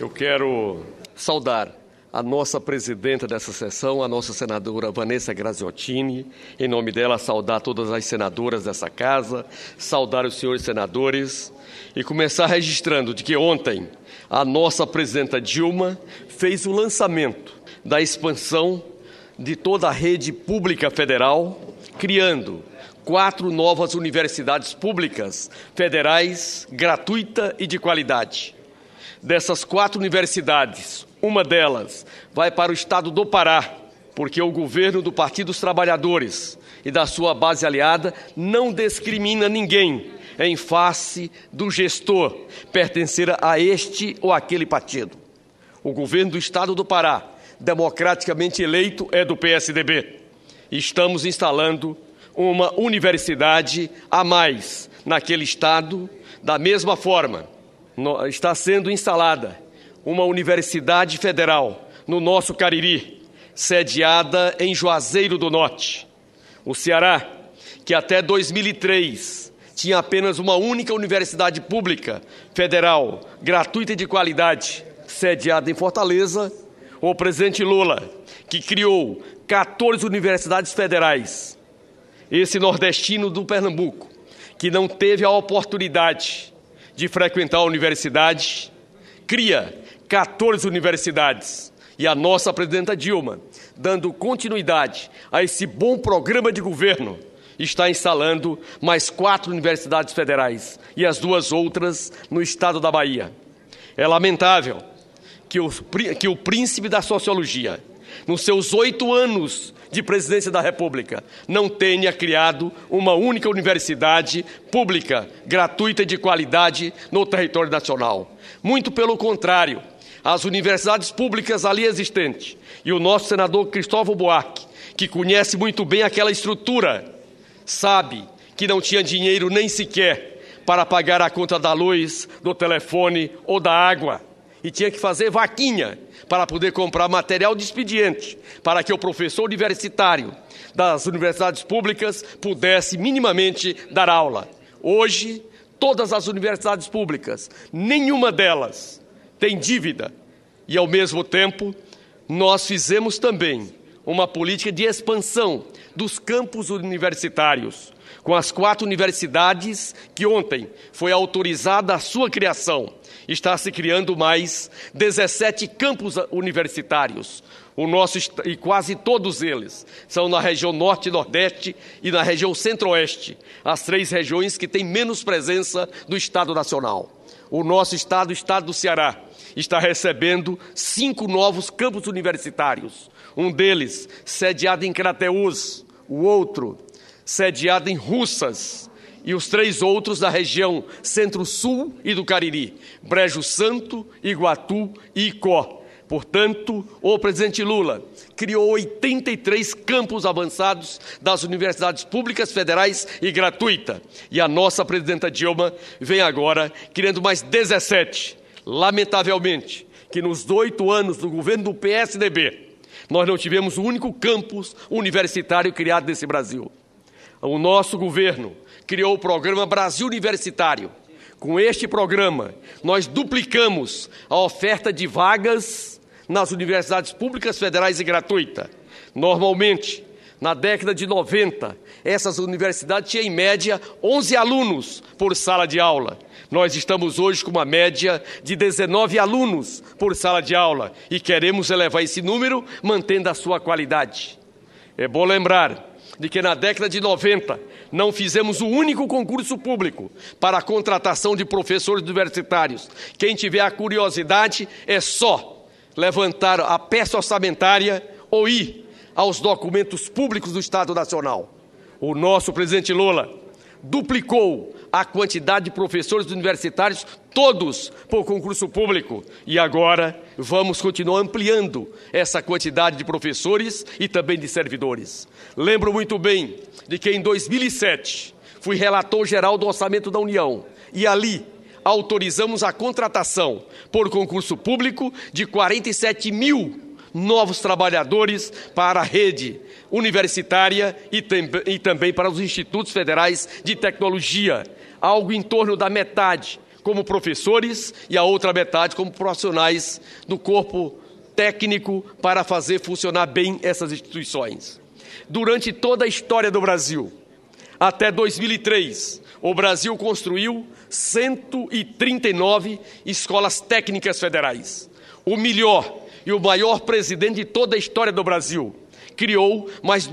Eu quero saudar a nossa presidenta dessa sessão, a nossa senadora Vanessa Graziottini. Em nome dela, saudar todas as senadoras dessa casa, saudar os senhores senadores e começar registrando de que ontem a nossa presidenta Dilma fez o lançamento da expansão de toda a rede pública federal, criando 4 novas universidades públicas federais, gratuita e de qualidade. Dessas 4 universidades, uma delas vai para o estado do Pará, porque o governo do Partido dos Trabalhadores e da sua base aliada não discrimina ninguém em face do gestor pertencer a este ou aquele partido. O governo do estado do Pará, democraticamente eleito, é do PSDB. Estamos instalando uma universidade a mais naquele estado. Da mesma forma, está sendo instalada uma universidade federal no nosso Cariri, sediada em Juazeiro do Norte. O Ceará, que até 2003 tinha apenas uma única universidade pública federal, gratuita e de qualidade, sediada em Fortaleza. O presidente Lula, que criou 14 universidades federais. Esse nordestino do Pernambuco, que não teve a oportunidade de frequentar a universidade, cria 14 universidades. E a nossa presidenta Dilma, dando continuidade a esse bom programa de governo, está instalando mais 4 universidades federais e as 2 outras no estado da Bahia. É lamentável que o príncipe da sociologia, nos seus 8 anos de presidência da República, não tenha criado uma única universidade pública, gratuita e de qualidade no território nacional. Muito pelo contrário, as universidades públicas ali existentes e o nosso senador Cristóvão Buarque, que conhece muito bem aquela estrutura, sabe que não tinha dinheiro nem sequer para pagar a conta da luz, do telefone ou da água, e tinha que fazer vaquinha para poder comprar material de expediente, para que o professor universitário das universidades públicas pudesse minimamente dar aula. Hoje, todas as universidades públicas, nenhuma delas tem dívida. E, ao mesmo tempo, nós fizemos também uma política de expansão dos campos universitários, com as 4 universidades que ontem foi autorizada a sua criação. Está se criando mais 17 campos universitários. E quase todos eles são na região norte e nordeste e na região centro-oeste, as 3 regiões que têm menos presença do Estado Nacional. O nosso estado, o estado do Ceará, está recebendo 5 novos campos universitários. Um deles sediado em Crateús, o outro sediado em Russas, e os 3 outros da região Centro-Sul e do Cariri, Brejo Santo, Iguatu e Icó. Portanto, o presidente Lula criou 83 campos avançados das universidades públicas, federais e gratuita. E a nossa presidenta Dilma vem agora criando mais 17. Lamentavelmente, que nos 8 anos do governo do PSDB, nós não tivemos o único campus universitário criado nesse Brasil. O nosso governo criou o programa Brasil Universitário. Com este programa, nós duplicamos a oferta de vagas nas universidades públicas, federais e gratuitas. Normalmente, na década de 90, essas universidades tinham, em média, 11 alunos por sala de aula. Nós estamos hoje com uma média de 19 alunos por sala de aula e queremos elevar esse número, mantendo a sua qualidade. É bom lembrar de que na década de 90 não fizemos o único concurso público para a contratação de professores universitários. Quem tiver a curiosidade é só levantar a peça orçamentária ou ir aos documentos públicos do Estado Nacional. O nosso presidente Lula duplicou a quantidade de professores universitários, todos por concurso público. E agora vamos continuar ampliando essa quantidade de professores e também de servidores. Lembro muito bem de que em 2007 fui relator geral do Orçamento da União e ali autorizamos a contratação por concurso público de 47 mil novos trabalhadores para a rede universitária e também para os institutos federais de tecnologia, algo em torno da metade, como professores e a outra metade como profissionais do corpo técnico para fazer funcionar bem essas instituições. Durante toda a história do Brasil, até 2003, o Brasil construiu 139 escolas técnicas federais. O melhor e o maior presidente de toda a história do Brasil criou mais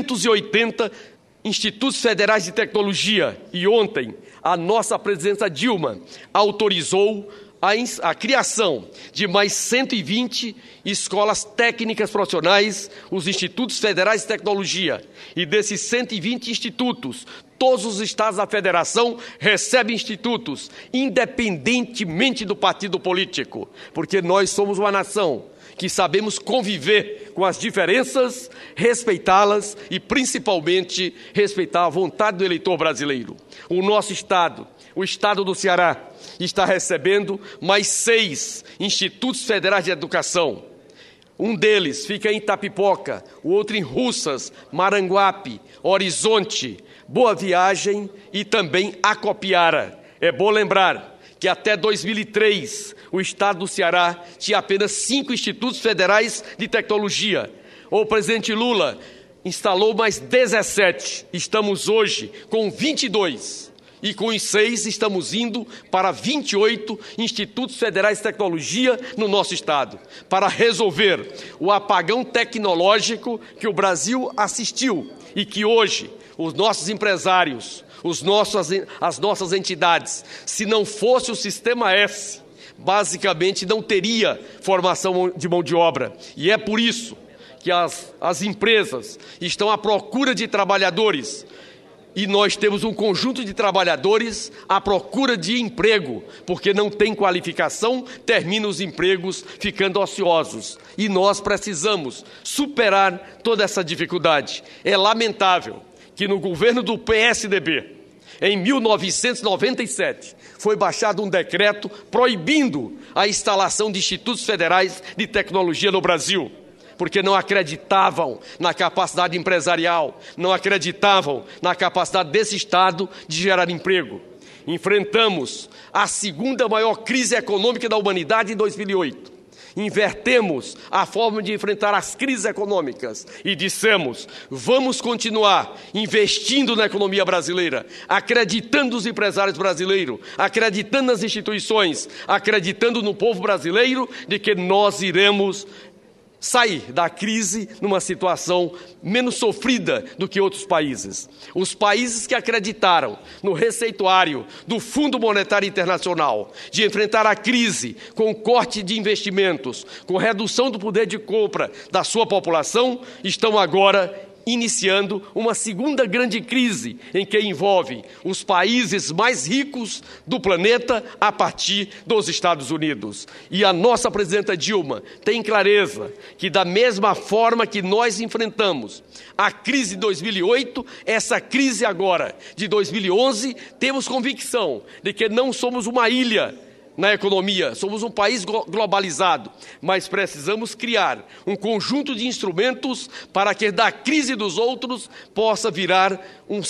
280 institutos federais de tecnologia. E ontem, a nossa presidenta Dilma autorizou a criação de mais 120 escolas técnicas profissionais, os institutos federais de tecnologia. E desses 120 institutos, todos os estados da federação recebem institutos, independentemente do partido político, porque nós somos uma nação que sabemos conviver com as diferenças, respeitá-las e, principalmente, respeitar a vontade do eleitor brasileiro. O nosso estado, o estado do Ceará, está recebendo mais 6 institutos federais de educação. Um deles fica em Itapipoca, o outro em Russas, Maranguape, Horizonte, Boa Viagem e também Acopiara. É bom lembrar que até 2003 o estado do Ceará tinha apenas 5 institutos federais de tecnologia. O presidente Lula instalou mais 17. Estamos hoje com 22. E com os 6 estamos indo para 28 institutos federais de tecnologia no nosso estado, para resolver o apagão tecnológico que o Brasil assistiu e que hoje os nossos empresários, as nossas entidades, se não fosse o Sistema S, basicamente não teria formação de mão de obra. E é por isso que as empresas estão à procura de trabalhadores. E nós temos um conjunto de trabalhadores à procura de emprego, porque não tem qualificação, terminam os empregos ficando ociosos. E nós precisamos superar toda essa dificuldade. É lamentável que no governo do PSDB, em 1997, foi baixado um decreto proibindo a instalação de institutos federais de tecnologia no Brasil, porque não acreditavam na capacidade empresarial, não acreditavam na capacidade desse Estado de gerar emprego. Enfrentamos a segunda maior crise econômica da humanidade em 2008. Invertemos a forma de enfrentar as crises econômicas e dissemos, vamos continuar investindo na economia brasileira, acreditando nos empresários brasileiros, acreditando nas instituições, acreditando no povo brasileiro de que nós iremos sair da crise numa situação menos sofrida do que outros países. Os países que acreditaram no receituário do Fundo Monetário Internacional de enfrentar a crise com corte de investimentos, com redução do poder de compra da sua população, estão agora iniciando uma segunda grande crise em que envolve os países mais ricos do planeta a partir dos Estados Unidos. E a nossa presidenta Dilma tem clareza que da mesma forma que nós enfrentamos a crise de 2008, essa crise agora de 2011, temos convicção de que não somos uma ilha na economia, somos um país globalizado, mas precisamos criar um conjunto de instrumentos para que da crise dos outros possa virar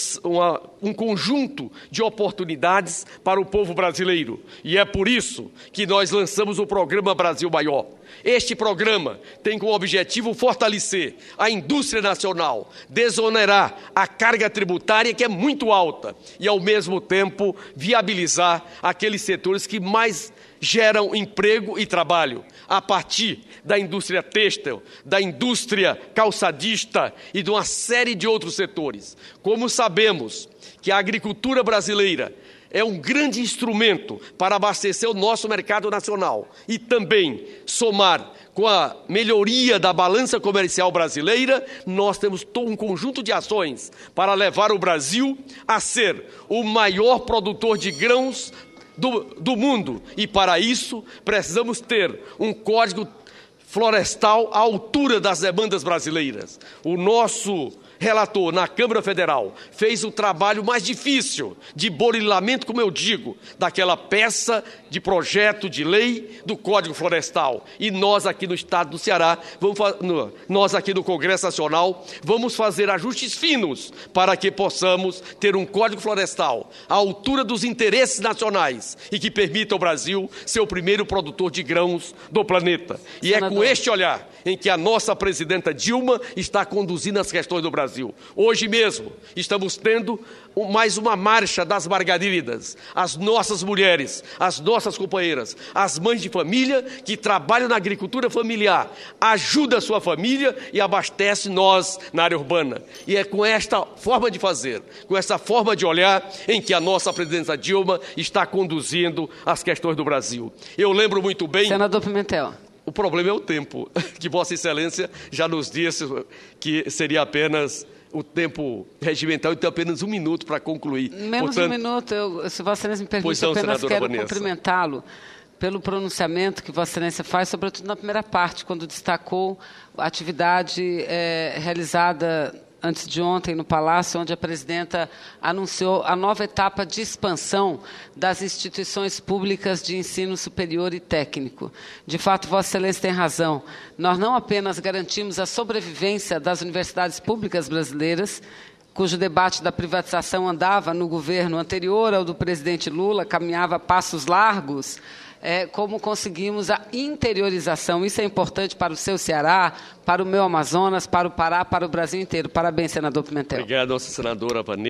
um conjunto de oportunidades para o povo brasileiro. E é por isso que nós lançamos o programa Brasil Maior. Este programa tem como objetivo fortalecer a indústria nacional, desonerar a carga tributária, que é muito alta, e, ao mesmo tempo, viabilizar aqueles setores que mais geram emprego e trabalho, a partir da indústria têxtil, da indústria calçadista e de uma série de outros setores. Como sabemos que a agricultura brasileira é um grande instrumento para abastecer o nosso mercado nacional e também somar com a melhoria da balança comercial brasileira, nós temos um conjunto de ações para levar o Brasil a ser o maior produtor de grãos do mundo. E para isso precisamos ter um código florestal à altura das demandas brasileiras. O nosso relator na Câmara Federal fez o trabalho mais difícil de burilamento, como eu digo, daquela peça de projeto de lei do Código Florestal. E nós aqui no Estado do Ceará, nós aqui no Congresso Nacional, vamos fazer ajustes finos para que possamos ter um Código Florestal à altura dos interesses nacionais e que permita ao Brasil ser o primeiro produtor de grãos do planeta. E é com este olhar em que a nossa presidenta Dilma está conduzindo as questões do Brasil. Hoje mesmo estamos tendo mais uma marcha das margaridas, as nossas mulheres, as nossas companheiras, as mães de família que trabalham na agricultura familiar, ajudam a sua família e abastecem nós na área urbana. E é com esta forma de fazer, com essa forma de olhar, em que a nossa presidenta Dilma está conduzindo as questões do Brasil. Eu lembro muito bem... Senador Pimentel. O problema é o tempo, que Vossa Excelência já nos disse que seria apenas o tempo regimental, então apenas 1 minuto para concluir. Menos Portanto, 1 minuto, se Vossa Excelência me permite, não, apenas quero Vanessa. cumprimentá-lo pelo pronunciamento que Vossa Excelência faz, sobretudo na primeira parte, quando destacou a atividade realizada antes de ontem no Palácio, onde a presidenta anunciou a nova etapa de expansão das instituições públicas de ensino superior e técnico. De fato, Vossa Excelência tem razão. Nós não apenas garantimos a sobrevivência das universidades públicas brasileiras, cujo debate da privatização andava no governo anterior ao do presidente Lula, caminhava a passos largos, como conseguimos a interiorização. Isso é importante para o seu Ceará, para o meu Amazonas, para o Pará, para o Brasil inteiro. Parabéns, senador Pimentel. Obrigado, nossa senadora Vanessa,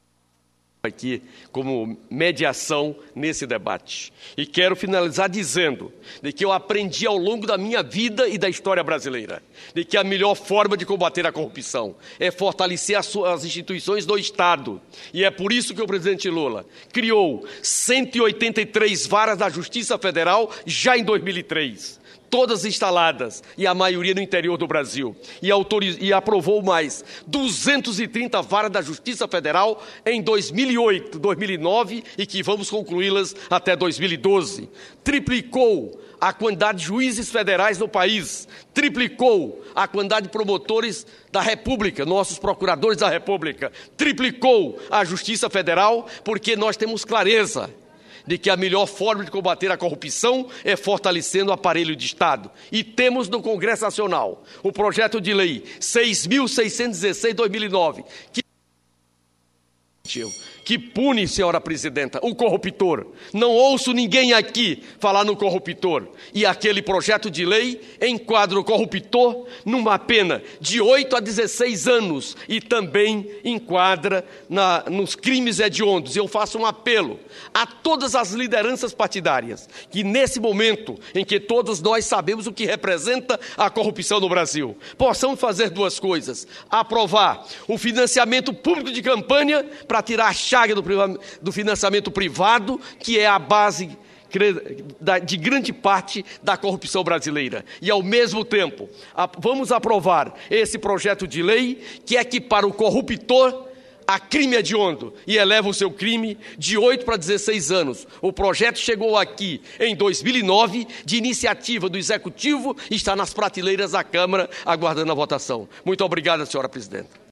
aqui como mediação nesse debate. E quero finalizar dizendo de que eu aprendi ao longo da minha vida e da história brasileira de que a melhor forma de combater a corrupção é fortalecer as instituições do Estado. E é por isso que o presidente Lula criou 183 varas da Justiça Federal já em 2003. Todas instaladas, e a maioria no interior do Brasil, e aprovou mais 230 varas da Justiça Federal em 2008, 2009, e que vamos concluí-las até 2012. Triplicou a quantidade de juízes federais no país, triplicou a quantidade de promotores da República, nossos procuradores da República, triplicou a Justiça Federal, porque nós temos clareza de que a melhor forma de combater a corrupção é fortalecendo o aparelho de Estado. E temos no Congresso Nacional o projeto de lei 6.616/2009, que pune, senhora presidenta, o corruptor. Não ouço ninguém aqui falar no corruptor. E aquele projeto de lei enquadra o corruptor numa pena de 8 a 16 anos e também enquadra nos crimes hediondos. Eu faço um apelo a todas as lideranças partidárias que nesse momento em que todos nós sabemos o que representa a corrupção no Brasil, possamos fazer duas coisas: aprovar o financiamento público de campanha para tirar a chaga do financiamento privado, que é a base de grande parte da corrupção brasileira. E, ao mesmo tempo, vamos aprovar esse projeto de lei que equipara o corruptor a crime hediondo e eleva o seu crime de 8 para 16 anos. O projeto chegou aqui em 2009, de iniciativa do Executivo, e está nas prateleiras da Câmara, aguardando a votação. Muito obrigado, senhora presidenta.